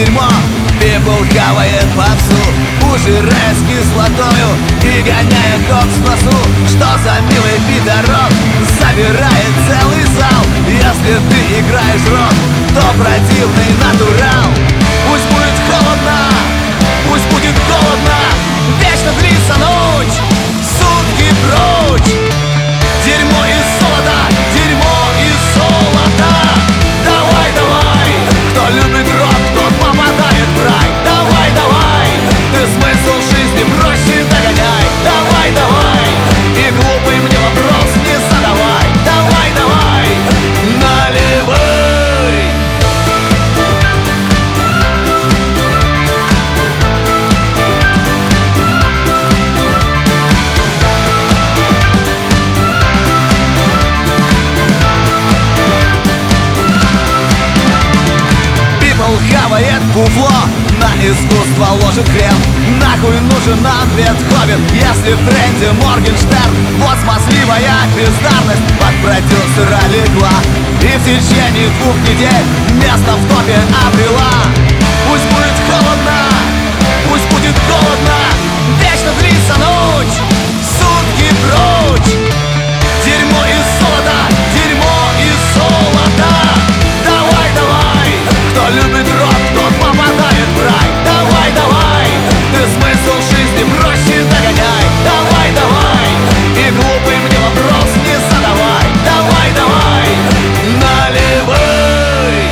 дерьмо. People хавает попсу, ужирая с кислотою и гоняя кокс в носу. Что за милый пидорок забирает целый зал? Если ты играешь рок, то противный натурал. Пусть будет холодно, пусть будет голодно, вечно длится ночь, сутки прочь. Дерьмо из золота, дерьмо из золота. Давай, давай, кто любит рок, тот попадает в рай. Давай, давай, ты смысл жизни проще догоняй. Давай, давай, и глупый мне вопрос не задавай. Давай, давай, наливай. Хавает бufло, на искусство ложит хрен. Нахуй нужен нам Бетховен, если в тренде Моргенштерн. Вот смазливая бездарность под продюсера легла, и в течение 2 недель место в топе обрела. Пусть будет холодно, пусть будет голодно, вечно длится ночь, сутки прочь. Дерьмо из золота, дерьмо из золота. Давай, давай, кто любит рок, тот попадает в рай. Давай, давай, ты смысл жизни проще догоняй. Давай, давай, и глупый мне вопрос не задавай. Давай, давай, наливай.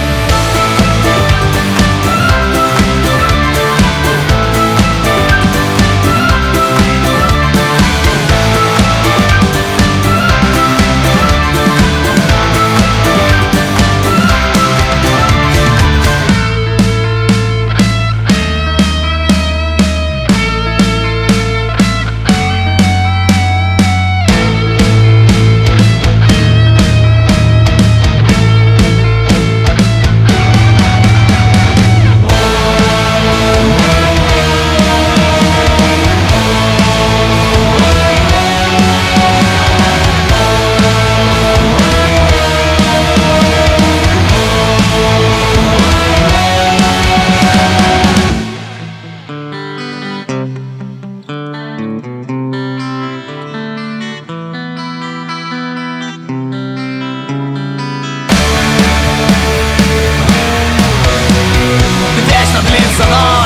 Вечно длится ночь.